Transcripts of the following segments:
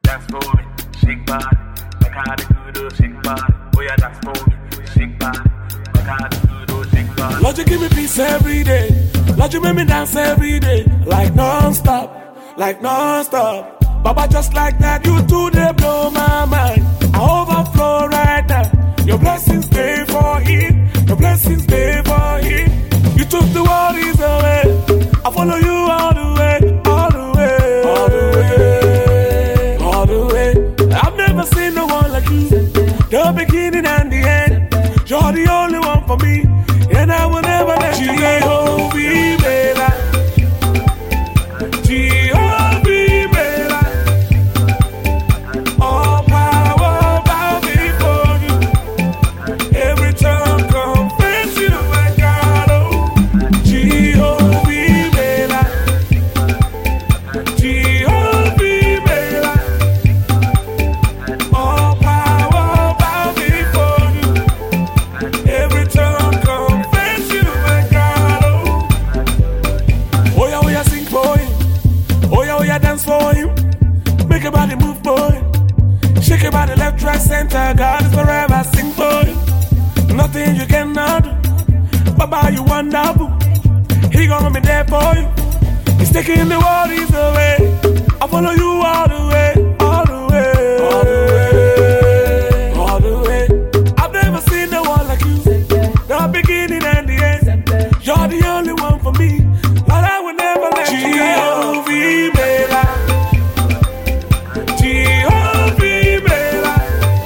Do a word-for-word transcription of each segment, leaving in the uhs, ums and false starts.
dance for me, shake body. My God, the good old shake body. Oh yeah, dance for me, shake body. My God, the good old shake body. Lord, you give me peace every day. Lord, you make me dance every day, like non-stop, like non-stop. Baba, just like that, you do they blow my mind. I overflow right now. Your blessings stay for it. Your blessings stay for it. You took the worries away. I follow you all the way, all the way, all the way, all the way. I've never seen no one like you. The beginning and the end. You're the only one for me, and I will never let you go. Jehovah, Jehovah, all power bow before you. Every tongue confess you, my God. Oh, Jehovah, Jehovah, all power bow before you. Every tongue confess you, my God. Oh, oh yeah, oh yeah, sing for him. Oh yeah, oh yeah, dance for him. Make your body move for him. Shake your body left, right, center. God is forever, sing for him. Nothing you cannot do. Baba, you wonderful. He gonna be there for you. He's taking the worries away. I follow you all the way, all the way, all the way, all the way. I've never seen no one like you. The beginning and the end. You're the only one for me, but I will never let you go. Jehovah, Jehovah,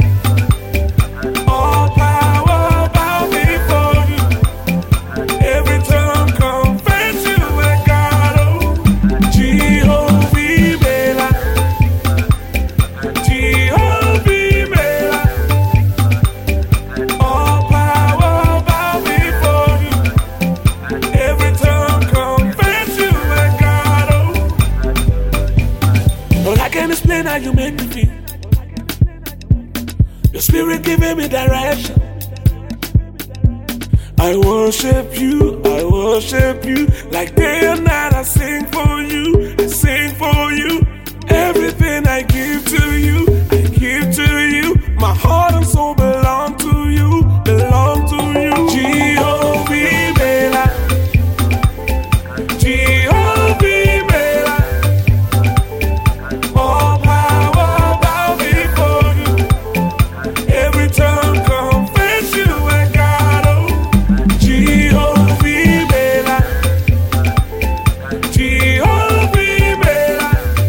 all power bow before you. Every tongue confess you, my God. Oh, Jehovah, Jehovah, all power bow before you. Every tongue confess you, my God. Oh, well, I can't explain how you make me feel. Your spirit giving me direction. I worship you, I worship you. Like day and night I sing for you, I sing for you. Everything I give to you, I give to you. My heart and soul belong to you, belong to you. Jehovah, Jehovah, all power bow before you. Every tongue confess you, my God. Oh, Jehovah, Jehovah,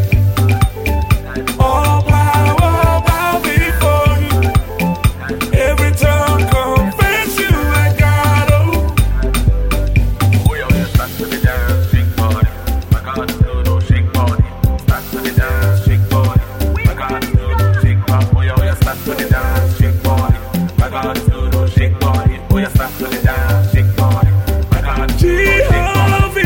all power bow before you. Every tongue confess you, my God. Oh, Oh yeah, yeah, start to the dance, shake body. My God, the good old shake body. Start to the dance, shake body. My God, the good old shake body. Oh yeah, yeah, start to the dance, shake body. My God, the good old shake body. Oh yeah, start to the dance, shake body. My God, the good old shake body.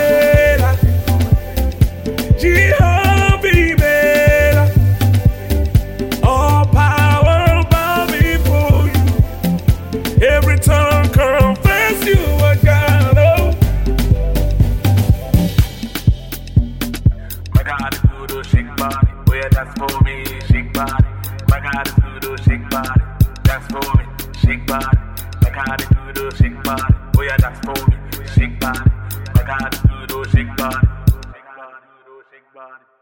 Jehovah, Jehovah, all power bow before you. Every tongue confess you, my God. Oh, My God, the good old shake body. Oh yeah, that's for me, shake body. My God, the good old shake body. That's for me, shake body. My God, the good old shake body. Oh yeah, that's for me, shake body. My God, the good old shake body. Shake body, good old shake body.